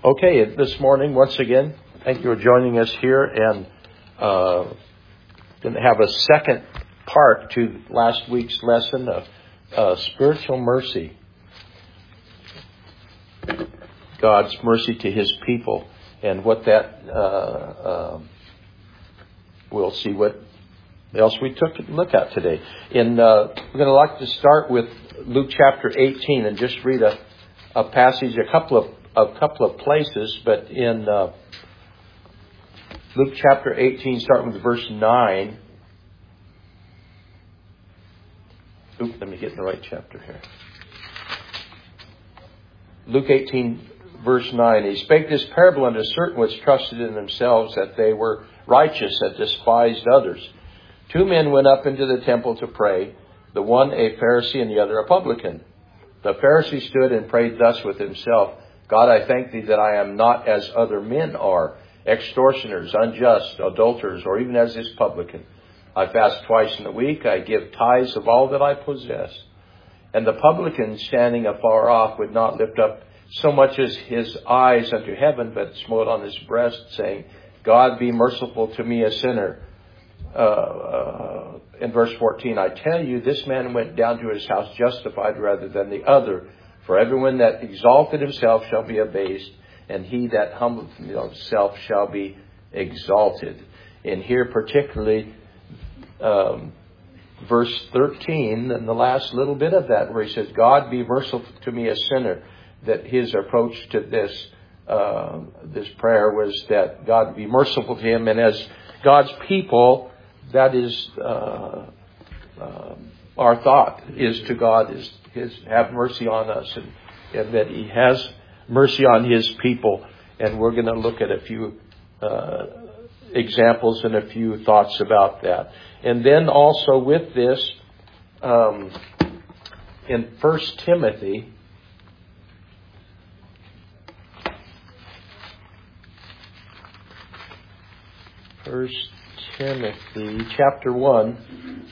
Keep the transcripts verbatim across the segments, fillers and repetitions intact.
Okay, this morning, once again, thank you for joining us here, and uh, going to have a second part to last week's lesson of uh, spiritual mercy. God's mercy to His people, and what that, uh, uh, we'll see what else we took a look at today. In uh, we're going to like to start with Luke chapter eighteen and just read a, a passage, a couple of a couple of places, but in uh, Luke chapter eighteen, starting with verse nine. Oop, let me get in the right chapter here. Luke eighteen, verse nine. He spake this parable unto certain which trusted in themselves that they were righteous, that despised others. Two men went up into the temple to pray, the one a Pharisee and the other a publican. The Pharisee stood and prayed thus with himself, God, I thank thee that I am not as other men are, extortioners, unjust, adulterers, or even as this publican. I fast twice in a week. I give tithes of all that I possess. And the publican, standing afar off, would not lift up so much as his eyes unto heaven, but smote on his breast, saying, God, be merciful to me, a sinner. Uh, uh, in verse fourteen, I tell you, this man went down to his house justified rather than the other. For everyone that exalted himself shall be abased, and he that humbled himself shall be exalted. And here particularly, um, verse thirteen, and the last little bit of that, where he says, God, be merciful to me, a sinner. That his approach to this uh, this prayer was that God be merciful to him. And as God's people, that is uh, uh, our thought is to God, is His have mercy on us, and, and that He has mercy on His people. And we're going to look at a few uh, examples and a few thoughts about that. And then also with this, um, in First Timothy, First Timothy chapter one.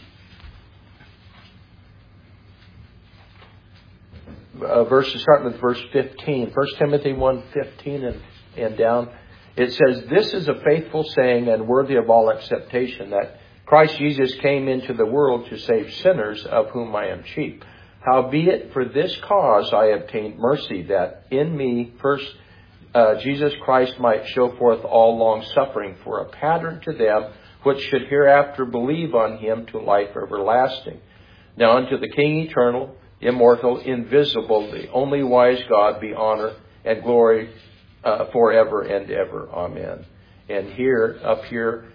Uh, verses starting with verse fifteen. First Timothy one fifteen and, and down. It says, This is a faithful saying and worthy of all acceptation, that Christ Jesus came into the world to save sinners, of whom I am chief. Howbeit for this cause I obtained mercy, that in me first uh, Jesus Christ might show forth all long suffering, for a pattern to them which should hereafter believe on Him to life everlasting. Now unto the King eternal, immortal, invisible, the only wise God, be honor and glory uh, forever and ever. Amen. And here, up here,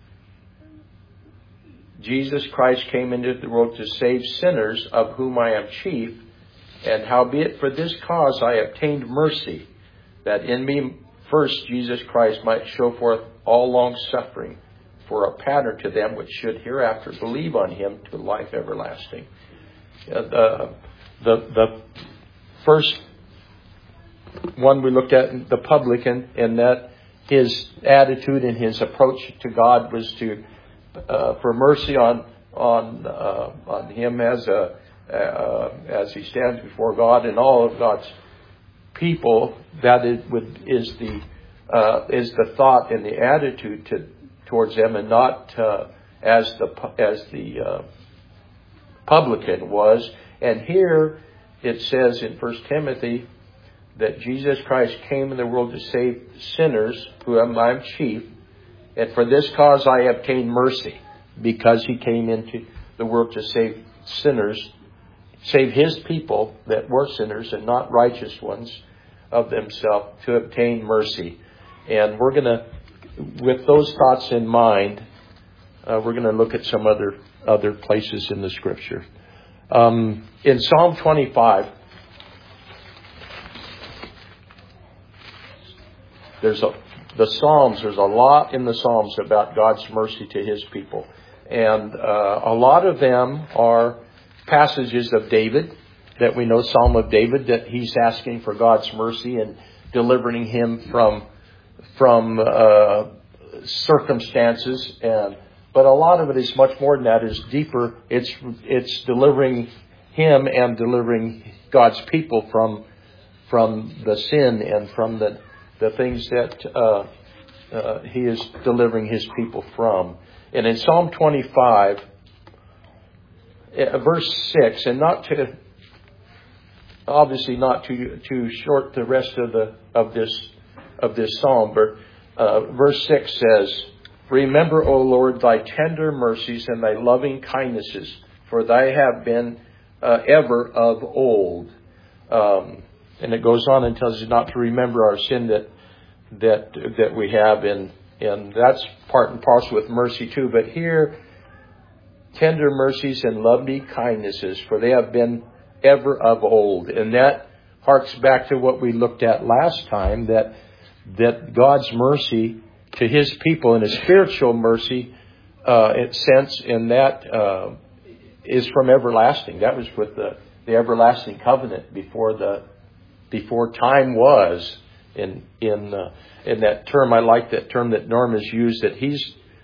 Jesus Christ came into the world to save sinners, of whom I am chief. And howbeit for this cause I obtained mercy, that in me first Jesus Christ might show forth all long suffering, for a pattern to them which should hereafter believe on Him to life everlasting. Uh, the, the the first one we looked at, the publican, and that his attitude and his approach to God was to uh, for mercy on on uh, on him as a uh, as he stands before God and all of God's people. That is, would, is the uh, is the thought and the attitude to towards them, and not uh, as the as the uh, publican was. And here it says in First Timothy that Jesus Christ came in the world to save sinners, who am I chief, and for this cause I obtained mercy, because He came into the world to save sinners, save His people that were sinners and not righteous ones of themselves, to obtain mercy. And we're going to, with those thoughts in mind, uh, we're going to look at some other other places in the Scripture. Um, in Psalm twenty-five, there's a the Psalms. There's a lot in the Psalms about God's mercy to His people, and uh, a lot of them are passages of David that we know. Psalm of David, that he's asking for God's mercy and delivering him from from uh, circumstances, and but a lot of it is much more than that. Is deeper. It's it's delivering him and delivering God's people from from the sin and from the the things that uh, uh, He is delivering His people from. And in Psalm twenty-five, uh, verse six, and not to, obviously not to to short the rest of the of this of this psalm, but uh, verse six says, "Remember, O Lord, thy tender mercies and thy loving kindnesses, for thy have been uh, ever of old." Um, and it goes on and tells us not to remember our sin that that that we have, and and that's part and parcel with mercy too. But here, tender mercies and loving kindnesses, for they have been ever of old, and that harks back to what we looked at last time, that that God's mercy to His people and His spiritual mercy, uh, in sense, in that uh, is from everlasting. That was with the the everlasting covenant before the before time was. In in uh, in that term, I like that term that Norm has used, that he's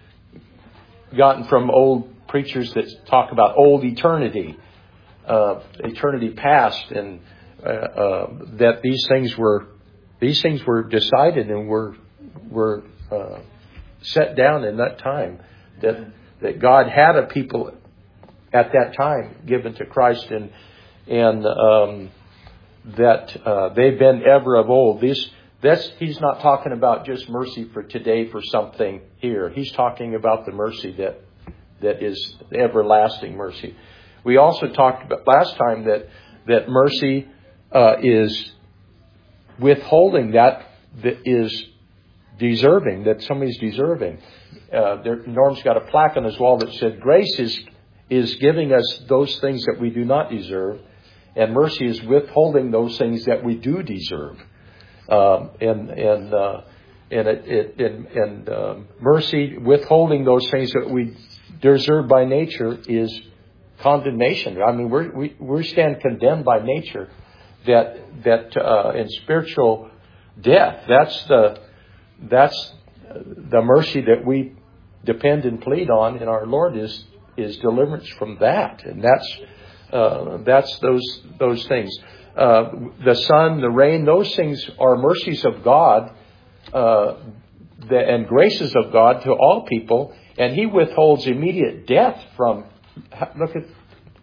gotten from old preachers that talk about old eternity, uh, eternity past, and uh, uh, that these things were these things were decided and were were uh, set down in that time. That that God had a people at that time given to Christ, and and um, that uh, they've been ever of old. These that's he's not talking about just mercy for today for something here. He's talking about the mercy that that is everlasting mercy. We also talked about last time that that mercy uh, is withholding that that is deserving, that somebody's deserving. Uh, there, Norm's got a plaque on his wall that said, "Grace is is giving us those things that we do not deserve, and mercy is withholding those things that we do deserve." Um, and and uh, and it, it and, and um, mercy withholding those things that we deserve by nature is condemnation. I mean, we're, we we stand condemned by nature. That that uh, in spiritual death, that's the that's the mercy that we depend and plead on in our Lord is is deliverance from that, and that's uh, that's those those things. Uh, the sun, the rain, those things are mercies of God uh, the, and graces of God to all people, and He withholds immediate death from. Look at,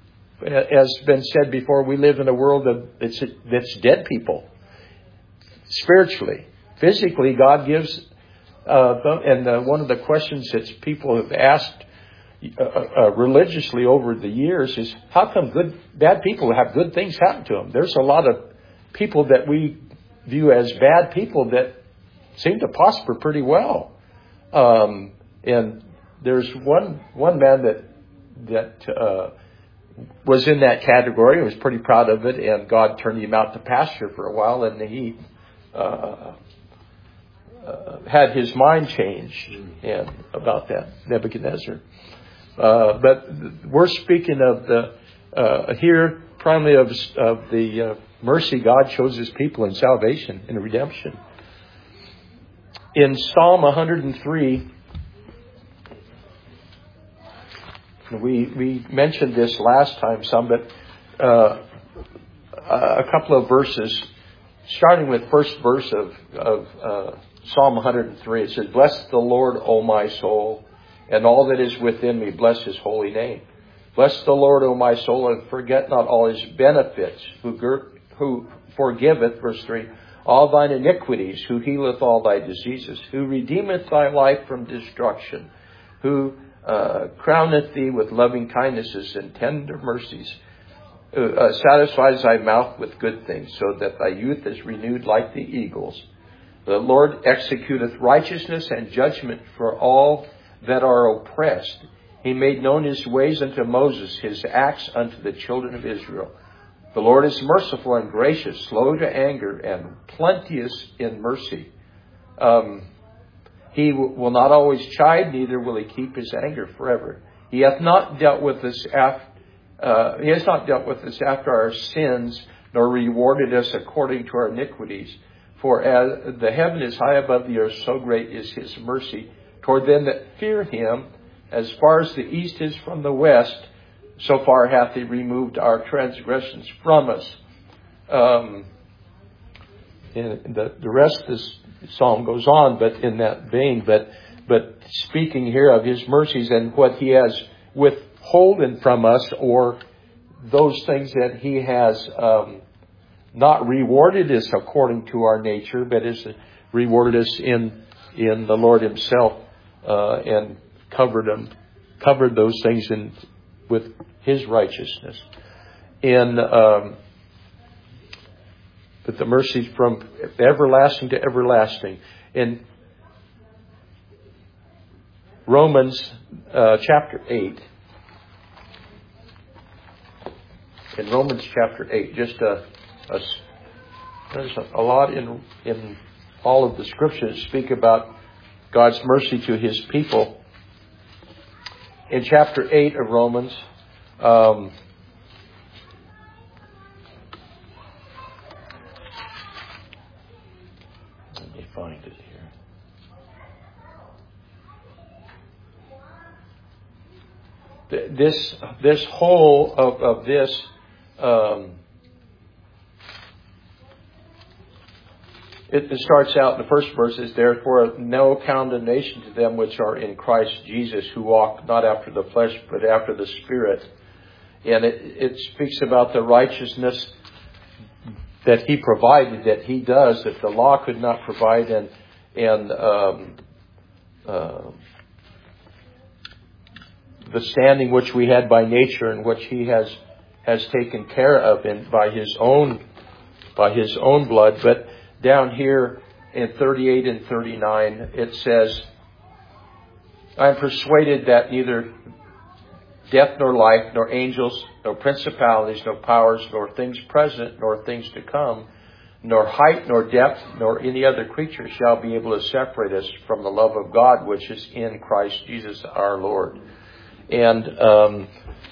as been said before, we live in a world of that's that's dead people spiritually, physically. God gives, uh, and uh, one of the questions that people have asked Uh, uh, religiously over the years is, how come good bad people have good things happen to them? There's a lot of people that we view as bad people that seem to prosper pretty well. Um, and there's one one man that that uh, was in that category. Was pretty proud of it, and God turned him out to pasture for a while, and he uh, uh, had his mind changed and about that, Nebuchadnezzar. Uh, but we're speaking of the uh, here primarily of, of the uh, mercy God shows His people in salvation and redemption. In Psalm one hundred three, we we mentioned this last time some, but uh, a couple of verses, starting with first verse of of uh, Psalm one hundred three. It says, "Bless the Lord, O my soul, and all that is within me, bless His holy name. Bless the Lord, O my soul, and forget not all His benefits, who who forgiveth," verse three, "all thine iniquities, who healeth all thy diseases, who redeemeth thy life from destruction, who uh, crowneth thee with loving kindnesses and tender mercies, who uh, satisfies thy mouth with good things, so that thy youth is renewed like the eagles. The Lord executeth righteousness and judgment for all that are oppressed. He made known His ways unto Moses, His acts unto the children of Israel. The Lord is merciful and gracious, slow to anger, and plenteous in mercy. Um, he w- will not always chide, neither will He keep His anger forever. He hath not dealt with us after, uh, He has not dealt with us after our sins, nor rewarded us according to our iniquities. For as the heaven is high above the earth, so great is His mercy toward them that fear Him. As far as the east is from the west, so far hath He removed our transgressions from us." Um, and the, the rest is psalm goes on, but in that vein, but but speaking here of His mercies and what He has withholden from us, or those things that He has um, not rewarded us according to our nature, but has rewarded us in in the Lord Himself, uh, and covered them, covered those things in with His righteousness. In um, but the mercies from everlasting to everlasting. In Romans uh, chapter eight. In Romans chapter eight, just a, a there's a, a lot in in all of the scriptures speak about God's mercy to His people. In chapter eight of Romans, um, let me find it here. This this whole of, of this um, it, it starts out in the first verse is therefore no condemnation to them which are in Christ Jesus, who walk not after the flesh but after the Spirit. And it, it speaks about the righteousness that He provided, that He does, that the law could not provide, and and um, uh, the standing which we had by nature, and which He has has taken care of in by His own by His own blood. But down here in thirty-eight and thirty-nine, it says, "I am persuaded that neither death nor life, nor angels, nor principalities, nor powers, nor things present, nor things to come, nor height, nor depth, nor any other creature shall be able to separate us from the love of God which is in Christ Jesus our Lord." And um,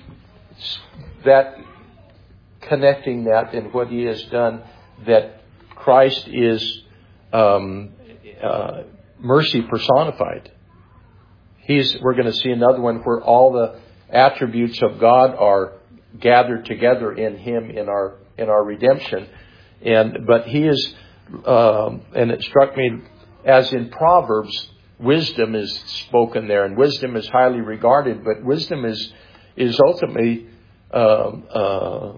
that connecting that in what He has done, that Christ is um, uh, mercy personified. He's. We're going to see another one where all the attributes of God are gathered together in Him in our in our redemption. And but He is, um, and it struck me as in Proverbs, wisdom is spoken there, and wisdom is highly regarded. But wisdom is is ultimately um, uh,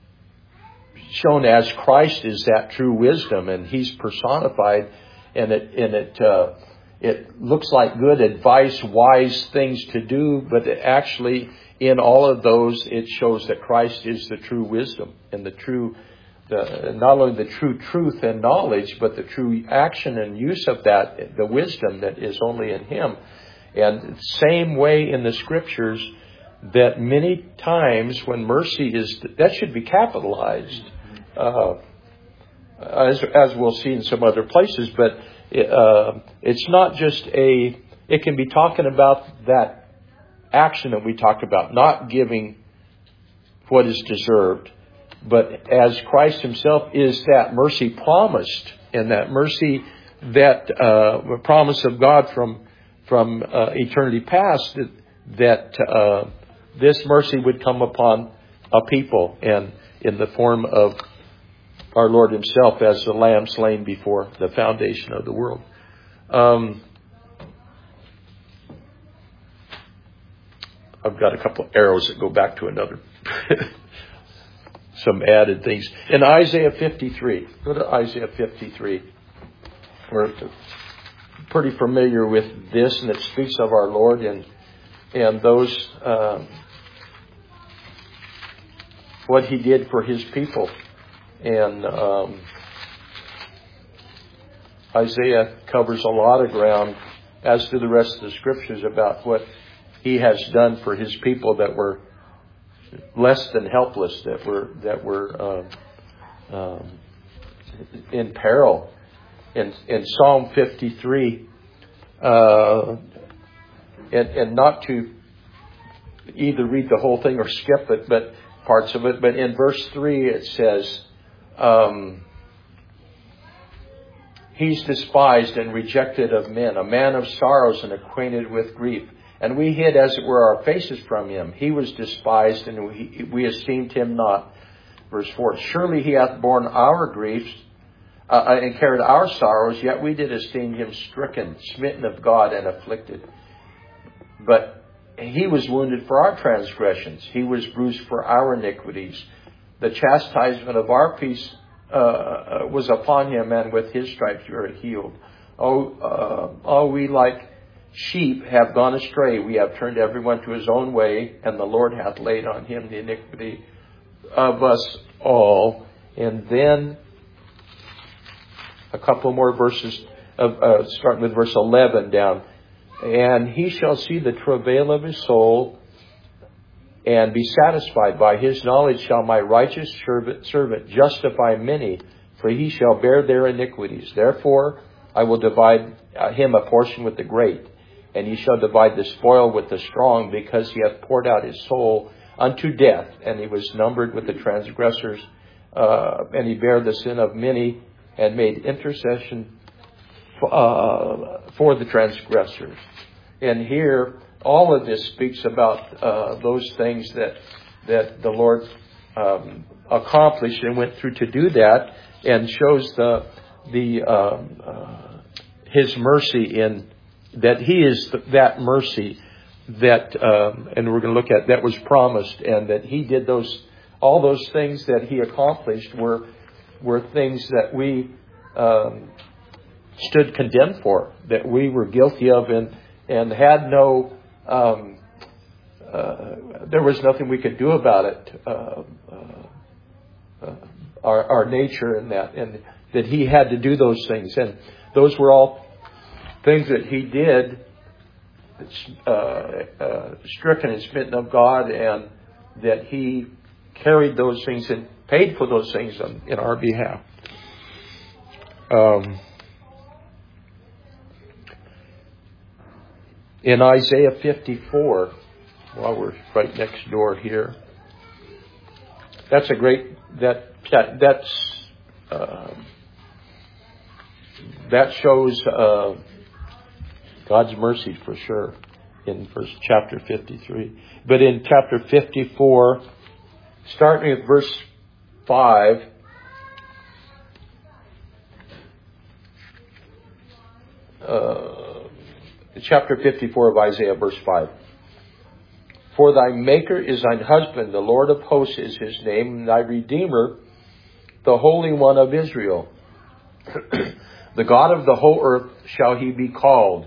shown as Christ is that true wisdom, and He's personified, and it and it uh, it looks like good advice, wise things to do, but actually in all of those it shows that Christ is the true wisdom and the true, the, not only the true truth and knowledge, but the true action and use of that, the wisdom that is only in Him. And same way in the Scriptures, that many times when mercy is, that should be capitalized, uh, as, as we'll see in some other places, but uh, it's not just a, it can be talking about that action that we talked about, not giving what is deserved, but as Christ Himself is that mercy promised, and that mercy, that uh, promise of God from from uh, eternity past, that, that uh, this mercy would come upon a people, and in the form of our Lord Himself as the Lamb slain before the foundation of the world. Um, I've got a couple of arrows that go back to another, some added things. In Isaiah fifty-three, go to Isaiah fifty-three. We're pretty familiar with this, and it speaks of our Lord and and those um, what He did for His people. And um, Isaiah covers a lot of ground, as do the rest of the Scriptures, about what He has done for His people that were less than helpless, that were that were um, um, in peril. In, in Psalm fifty-three, uh, and, and not to either read the whole thing or skip it, but parts of it. But in verse three, it says, um, "He's despised and rejected of men, a man of sorrows and acquainted with grief. And we hid, as it were, our faces from Him. He was despised, and we, we esteemed Him not." Verse four, "Surely He hath borne our griefs, uh, and carried our sorrows, yet we did esteem him stricken, smitten of God, and afflicted. But he was wounded for our transgressions. He was bruised for our iniquities. The chastisement of our peace uh, was upon him, and with his stripes we are healed. Oh, uh, all we like sheep have gone astray. We have turned everyone to his own way, and the Lord hath laid on him the iniquity of us all. And then a couple more verses, of, uh, starting with verse eleven down. And he shall see the travail of his soul, and be satisfied. By his knowledge shall my righteous servant, servant justify many, for he shall bear their iniquities. Therefore I will divide uh, him a portion with the great, and he shall divide the spoil with the strong, because he hath poured out his soul unto death, and he was numbered with the transgressors, uh, and he bare the sin of many, and made intercession for, uh, for the transgressors. And here, all of this speaks about uh, those things that that the Lord um, accomplished and went through to do that, and shows the the um, uh, His mercy in that He is the, that mercy that, um, and we're going to look at that was promised, and that He did those all those things that He accomplished were were things that we um, stood condemned for, that we were guilty of, and and had no. Um, uh, there was nothing we could do about it. Uh, uh, uh, our, our nature and that, and that He had to do those things, and those were all things that He did, uh, uh, stricken and smitten of God, and that He carried those things and paid for those things on, in our behalf. Um, in Isaiah fifty-four, while we're right next door here, that's a great that that that's uh, that shows uh, God's mercy for sure in verse chapter fifty-three. But in chapter fifty-four, starting at verse five, uh, chapter fifty-four of Isaiah, verse five. For thy Maker is thine husband, the Lord of hosts is his name, and thy Redeemer, the Holy One of Israel. The God of the whole earth shall he be called.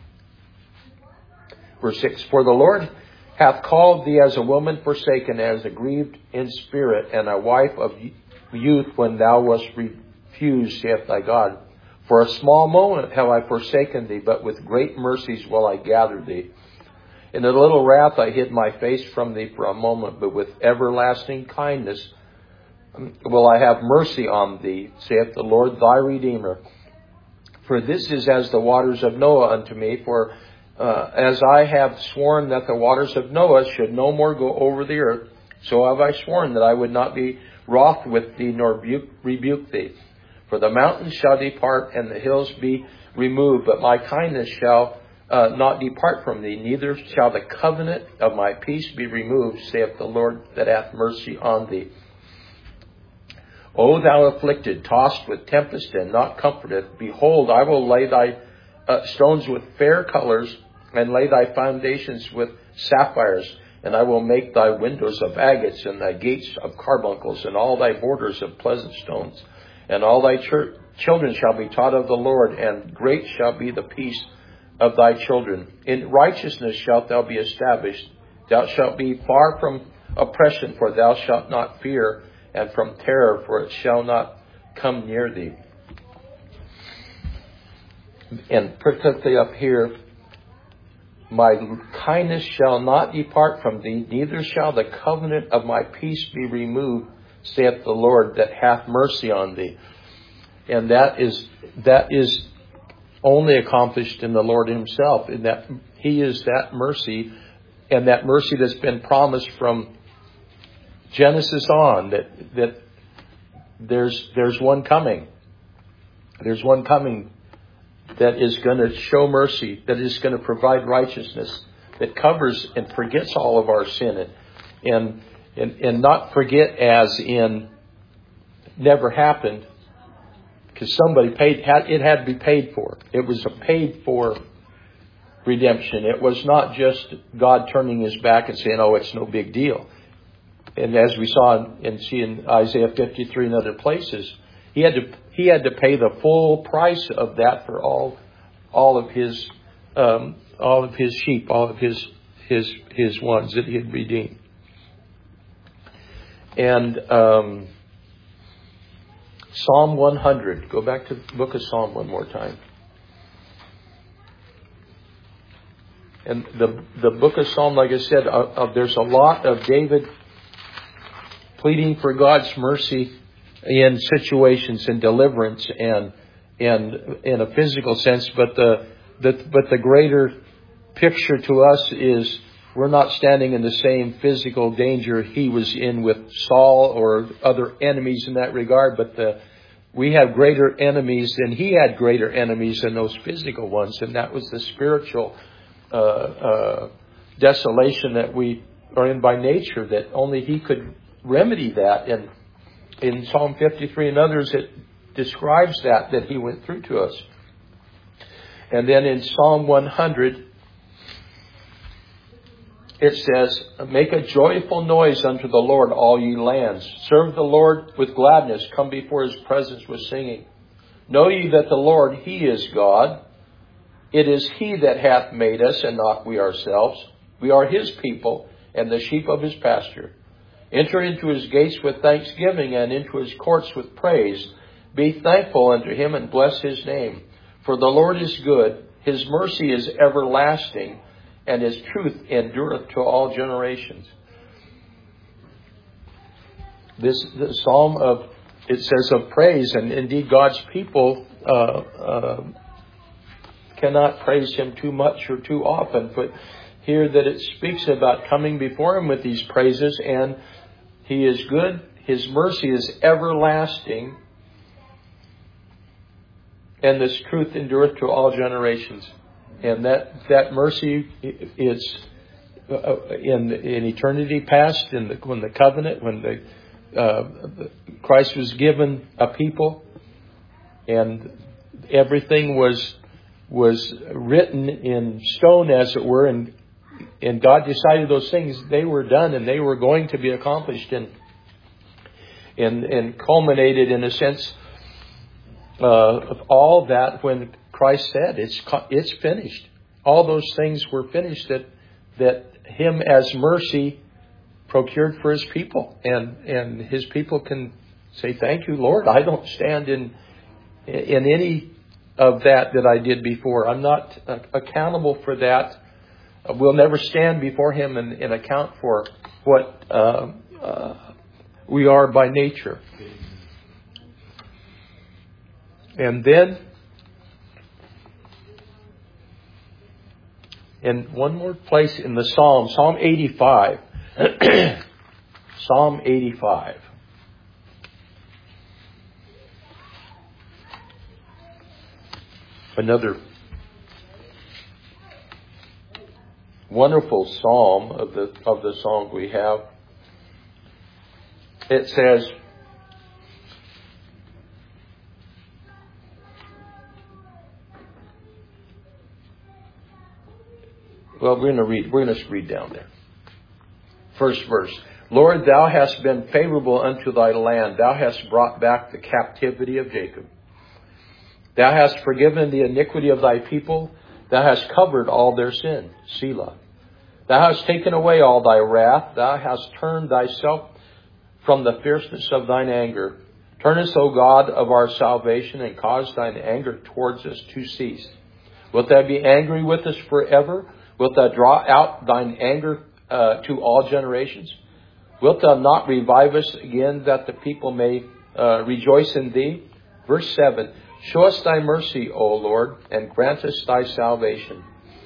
Verse six. For the Lord hath called thee as a woman forsaken, as a grieved in spirit, and a wife of youth when thou wast refused, saith thy God. For a small moment have I forsaken thee, but with great mercies will I gather thee. In a little wrath I hid my face from thee for a moment, but with everlasting kindness will I have mercy on thee, saith the Lord thy Redeemer. For this is as the waters of Noah unto me, for uh, as I have sworn that the waters of Noah should no more go over the earth, so have I sworn that I would not be wroth with thee, nor rebuke, rebuke thee. For the mountains shall depart, and the hills be removed, but my kindness shall uh, not depart from thee, neither shall the covenant of my peace be removed, saith the Lord that hath mercy on thee. O thou afflicted, tossed with tempest, and not comforted, behold, I will lay thy uh, stones with fair colors, and lay thy foundations with sapphires, and I will make thy windows of agates, and thy gates of carbuncles, and all thy borders of pleasant stones. And all thy ch- children shall be taught of the Lord, and great shall be the peace of thy children. In righteousness shalt thou be established. Thou shalt be far from oppression, for thou shalt not fear, and from terror, for it shall not come near thee. And particularly up here, my kindness shall not depart from thee, neither shall the covenant of my peace be removed, saith the Lord that hath mercy on thee. And that is that is only accomplished in the Lord himself, in that he is that mercy, and that mercy that's been promised from Genesis on, that that there's there's one coming. There's one coming that is going to show mercy, that is going to provide righteousness, that covers and forgets all of our sin, and and And, and not forget as in never happened, because somebody paid, had, it had to be paid for. It was a paid for redemption. It was not just God turning his back and saying, oh, it's no big deal. And as we saw and see in Isaiah fifty-three and other places, he had to he had to pay the full price of that for all all of his um, all of his sheep, all of his his his ones that he had redeemed. And um, Psalm one hundred. Go back to the book of Psalm one more time. And the the book of Psalm, like I said, uh, uh, there's a lot of David pleading for God's mercy in situations and deliverance and and in a physical sense, but the, the but the greater picture to us is we're not standing in the same physical danger he was in with Saul or other enemies in that regard, but the we have greater enemies than he had greater enemies than those physical ones, and that was the spiritual uh, uh, desolation that we are in by nature, that only he could remedy that. And in Psalm fifty-three and others, it describes that, that he went through to us. And then in Psalm one hundred, it says, make a joyful noise unto the Lord, all ye lands. Serve the Lord with gladness. Come before his presence with singing. Know ye that the Lord, he is God. It is he that hath made us, and not we ourselves. We are his people, and the sheep of his pasture. Enter into his gates with thanksgiving, and into his courts with praise. Be thankful unto him, and bless his name. For the Lord is good. His mercy is everlasting, and his truth endureth to all generations. This the psalm of, it says of praise, and indeed God's people uh, uh, cannot praise him too much or too often. But here that it speaks about coming before him with these praises, and he is good, his mercy is everlasting, and this truth endureth to all generations. And that, that mercy is in in eternity past, in the, when the covenant, when the uh, Christ was given a people, and everything was was written in stone, as it were, and and God decided those things, they were done and they were going to be accomplished, and and and culminated in a sense uh, of all that when Christ said, "It's it's finished." All those things were finished that that Him as mercy procured for His people, and and His people can say, "Thank you, Lord. I don't stand in in any of that that I did before. I'm not uh, accountable for that. We'll never stand before Him and, and account for what uh, uh, we are by nature." And then, in one more place in the Psalm, Psalm eighty-five. Psalm eighty-five. Another wonderful psalm of the of the songs we have. It says, well, we're going to read. We're going to read down there. First verse. Lord, thou hast been favorable unto thy land. Thou hast brought back the captivity of Jacob. Thou hast forgiven the iniquity of thy people. Thou hast covered all their sin. Selah. Thou hast taken away all thy wrath. Thou hast turned thyself from the fierceness of thine anger. Turn us, O God of our salvation, and cause thine anger towards us to cease. Wilt thou be angry with us forever? Wilt thou draw out thine anger uh, to all generations? Wilt thou not revive us again, that the people may uh, rejoice in thee? Verse seven. Show us thy mercy, O Lord, and grant us thy salvation.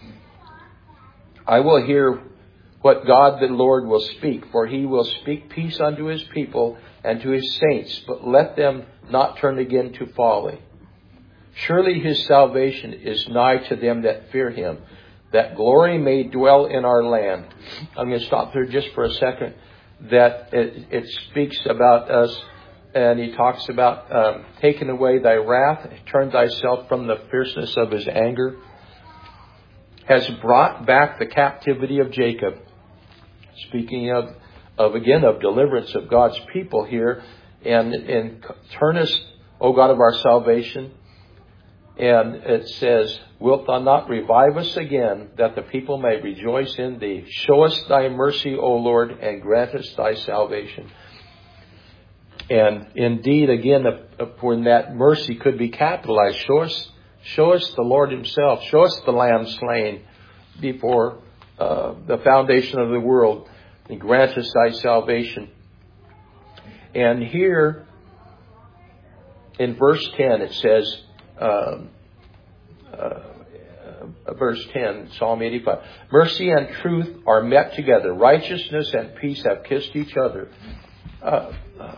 I will hear what God the Lord will speak, for he will speak peace unto his people and to his saints, but let them not turn again to folly. Surely his salvation is nigh to them that fear him, that glory may dwell in our land. I'm going to stop there just for a second. That it, it speaks about us and he talks about um, taking away thy wrath, turn thyself from the fierceness of his anger, has brought back the captivity of Jacob. Speaking of, of again, of deliverance of God's people here, and, and turn us, O God of our salvation. And it says, wilt thou not revive us again, that the people may rejoice in thee? Show us thy mercy, O Lord, and grant us thy salvation. And indeed, again, when that mercy could be capitalized, show us, show us the Lord himself. Show us the Lamb slain before uh, the foundation of the world, and grant us thy salvation. And here in verse ten it says, um, uh, verse ten, Psalm eighty-five, mercy and truth are met together. Righteousness and peace have kissed each other. Uh, uh,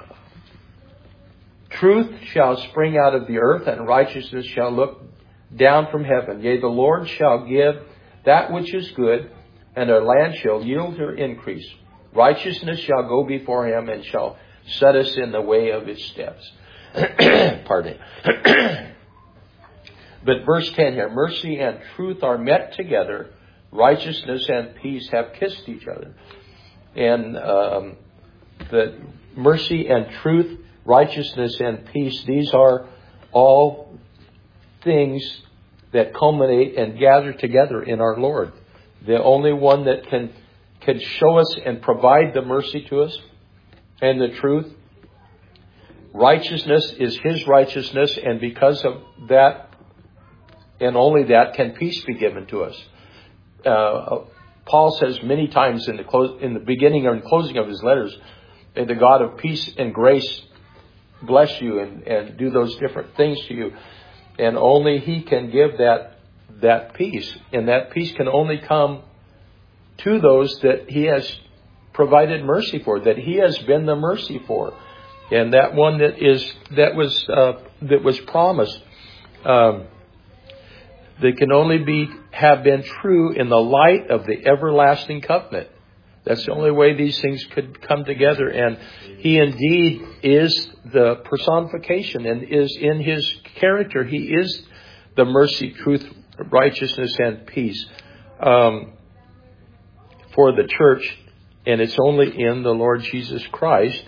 truth shall spring out of the earth, and righteousness shall look down from heaven. Yea, the Lord shall give that which is good, and our land shall yield her increase. Righteousness shall go before him, and shall set us in the way of his steps. Pardon me. But verse ten here, mercy and truth are met together. Righteousness and peace have kissed each other. And um, the mercy and truth, righteousness and peace, these are all things that culminate and gather together in our Lord. The only one that can can show us and provide the mercy to us and the truth. Righteousness is his righteousness, and because of that, and only that, can peace be given to us. Uh, Paul says many times in the close, in the beginning and closing of his letters, may the God of peace and grace bless you and, and do those different things to you. And only he can give that that peace. And that peace can only come to those that he has provided mercy for, that he has been the mercy for. And that one that is that was uh, that was promised, um, that can only be have been true in the light of the everlasting covenant. That's the only way these things could come together. And he indeed is the personification and is in his character. He is the mercy, truth, righteousness, and peace um, for the church. And it's only in the Lord Jesus Christ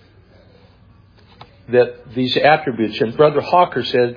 that these attributes. And Brother Hawker said,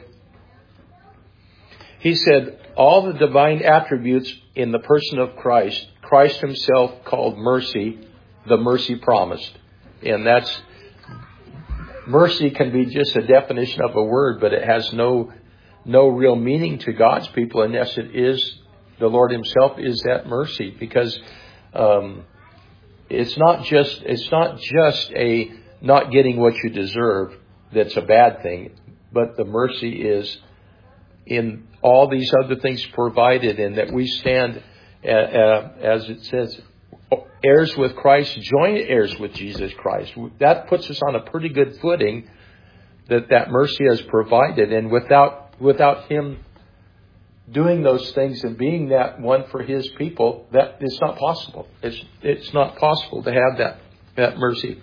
he said, all the divine attributes in the person of Christ, Christ himself called mercy, the mercy promised. And that's, mercy can be just a definition of a word, but it has no, no real meaning to God's people unless it is, the Lord himself is that mercy. Because, um, it's not just, it's not just a not getting what you deserve that's a bad thing, but the mercy is in all these other things provided, and that we stand, uh, uh, as it says, heirs with Christ, joint heirs with Jesus Christ. That puts us on a pretty good footing that that mercy has provided. And without without him doing those things and being that one for his people, that it's not possible. It's it's not possible to have that that mercy.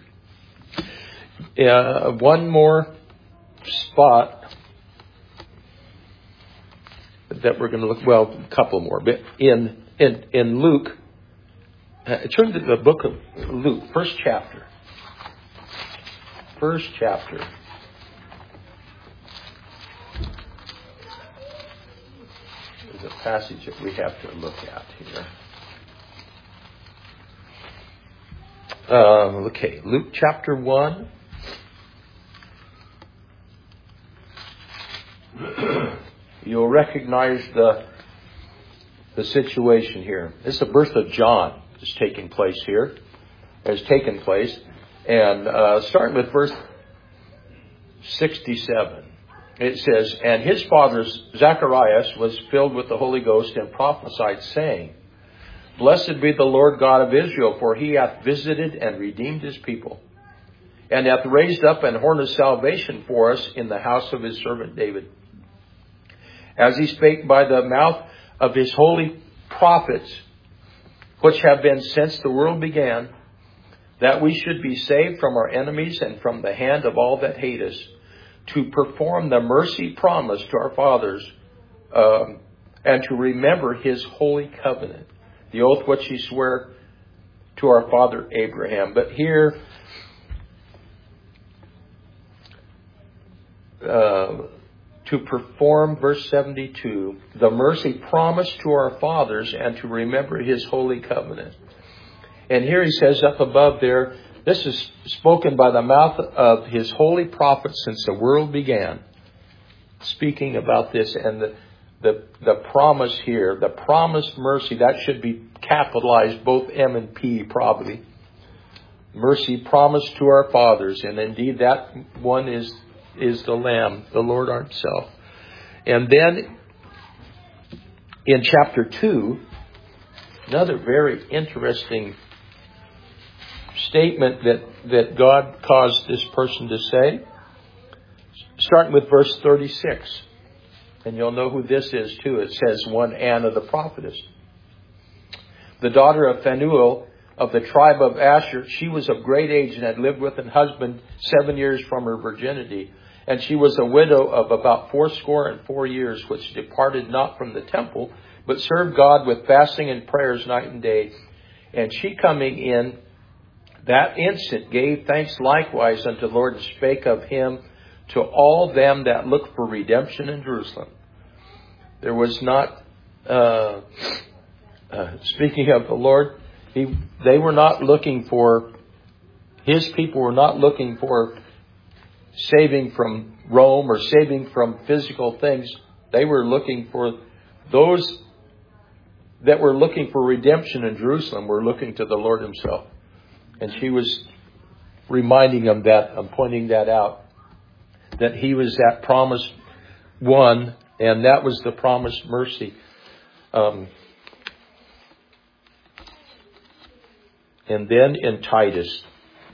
Uh, one more spot that we're going to look, well, a couple more, but in in in Luke, uh, turn to the book of Luke, first chapter. First chapter. There's a passage that we have to look at here. Uh, okay, Luke chapter one. You'll recognize the the situation here. This is the birth of John is taking place here. Has taken place. And uh, starting with verse sixty-seven. It says, and his father Zacharias was filled with the Holy Ghost and prophesied, saying, blessed be the Lord God of Israel, for he hath visited and redeemed his people, and hath raised up an horn of salvation for us in the house of his servant David, as he spake by the mouth of his holy prophets, which have been since the world began, that we should be saved from our enemies and from the hand of all that hate us, to perform the mercy promised to our fathers, um, and to remember his holy covenant, the oath which he swore to our father Abraham. But here, uh, to perform, verse seventy-two, the mercy promised to our fathers and to remember his holy covenant. And here he says up above there, this is spoken by the mouth of his holy prophet since the world began. Speaking about this and the, the, the promise here, the promised mercy, that should be capitalized, both M and P probably. Mercy promised to our fathers. And indeed that one is, is the Lamb, the Lord himself. And then in chapter two, another very interesting statement that, that God caused this person to say, starting with verse thirty-six. And you'll know who this is too. It says, one Anna the prophetess, the daughter of Phanuel of the tribe of Asher. She was of great age and had lived with an husband seven years from her virginity. And she was a widow of about fourscore and four years, which departed not from the temple, but served God with fasting and prayers night and day. And she coming in that instant gave thanks likewise unto the Lord, and spake of him to all them that look for redemption in Jerusalem. There was not, uh, uh, speaking of the Lord, he, they were not looking for, his people were not looking for saving from Rome or saving from physical things. They were looking for those that were looking for redemption in Jerusalem were looking to the Lord himself. And she was reminding them that, um, pointing that out, that he was that promised one, and that was the promised mercy. Um, and then in Titus,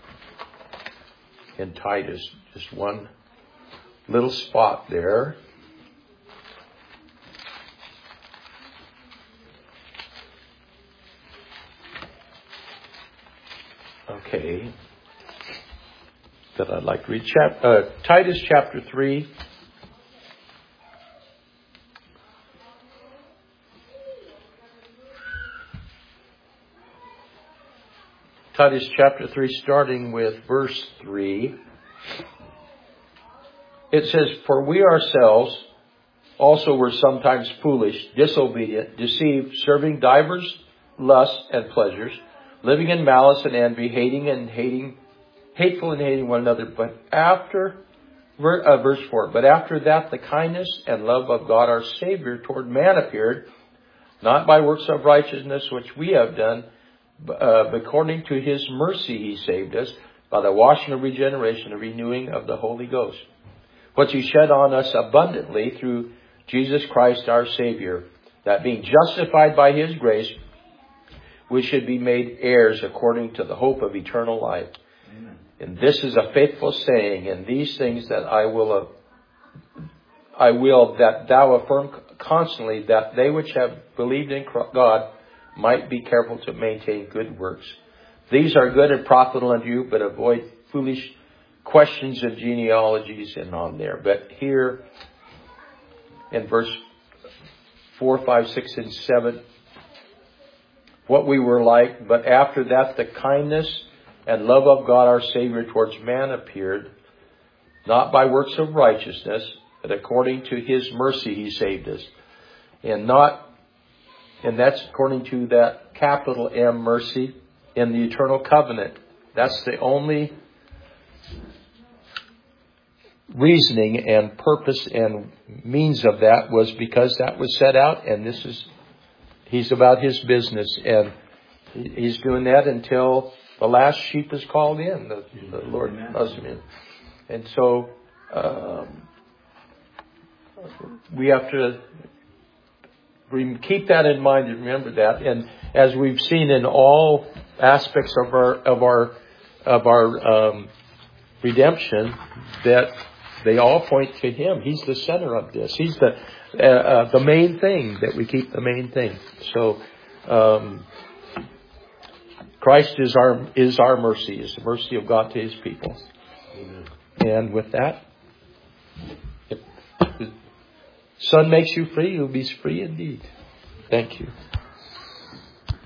in Titus, just one little spot there. Okay, that I'd like to read. Chap- uh, Titus chapter three. Titus chapter three, starting with verse three. It says, for we ourselves also were sometimes foolish, disobedient, deceived, serving divers lusts and pleasures, living in malice and envy, hating and hating, hateful and hating one another. But after, uh, verse four, but after that the kindness and love of God our Savior toward man appeared, not by works of righteousness which we have done, uh, but according to his mercy he saved us, by the washing of regeneration and renewing of the Holy Ghost, which he shed on us abundantly through Jesus Christ our Savior, that being justified by his grace, we should be made heirs according to the hope of eternal life. Amen. And this is a faithful saying, and these things that I will, uh, I will that thou affirm constantly, that they which have believed in God might be careful to maintain good works. These are good and profitable unto you, but avoid foolish questions and genealogies and on there. But here in verse four, five, six, and seven, what we were like, but after that the kindness and love of God our Savior towards man appeared, not by works of righteousness, but according to his mercy he saved us. And not, and that's according to that capital M mercy in the eternal covenant. That's the only reasoning and purpose and means of that, was because that was set out, and this is, he's about his business, and he's doing that until the last sheep is called in. The, the Lord loves him in. And so um, we have to keep that in mind and remember that. And as we've seen in all aspects of our of our of our um, redemption, that they all point to him. He's the center of this. He's the uh, uh, the main thing, that we keep the main thing. So, um, Christ is our is our mercy, is the mercy of God to His people. Amen. And with that, if the Son makes you free, you'll be free indeed. Thank you.